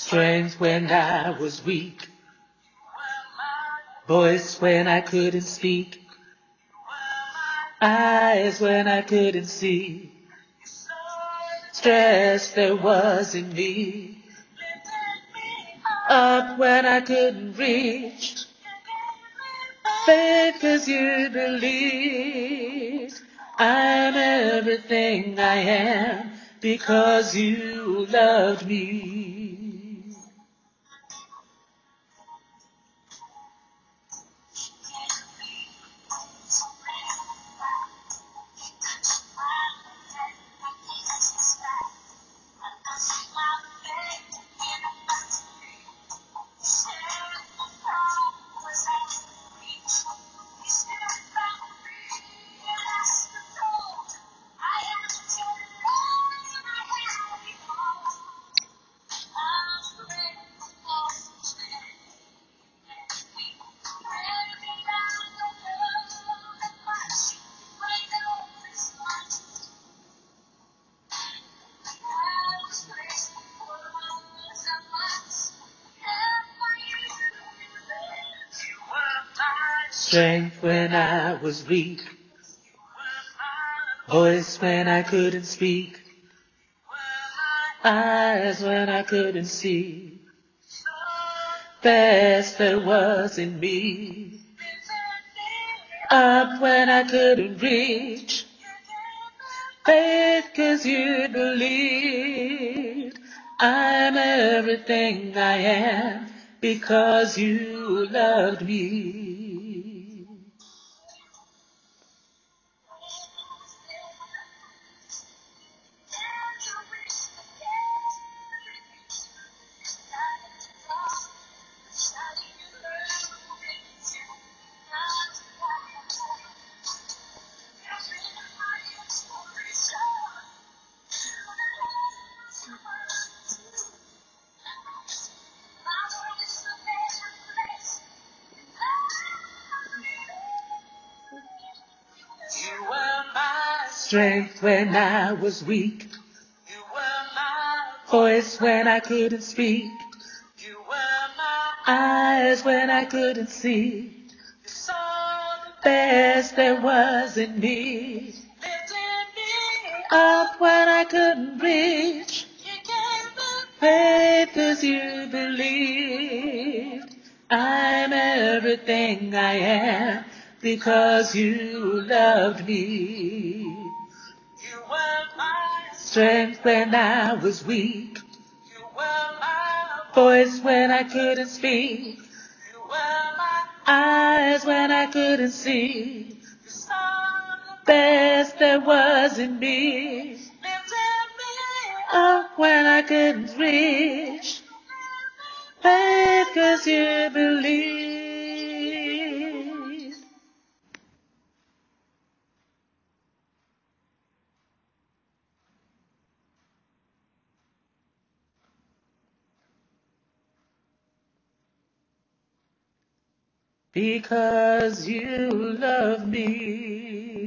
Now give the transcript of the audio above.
Strength when I was weak, voice when I couldn't speak, eyes when I couldn't see, stress there was in me, up when I couldn't reach, faith 'cause you believed. I'm everything I am because you loved me. Strength when I was weak, voice when I couldn't speak, eyes when I couldn't see, best there was in me, up when I couldn't reach, faith 'cause you believed. I'm everything I am because you loved me. You were my strength when I was weak. You were my voice when I couldn't speak. You were my eyes when I couldn't see. You saw the best there was in me. Lifted me up when I couldn't reach. You gave me faith 'cause you believed. I'm everything I am because you loved me. You were my strength when I was weak. You were my voice when I couldn't speak. You were my eyes when I couldn't see. You saw the best there was in me. Lifted me up when I couldn't reach. Faith 'cause you believe. Because you love me.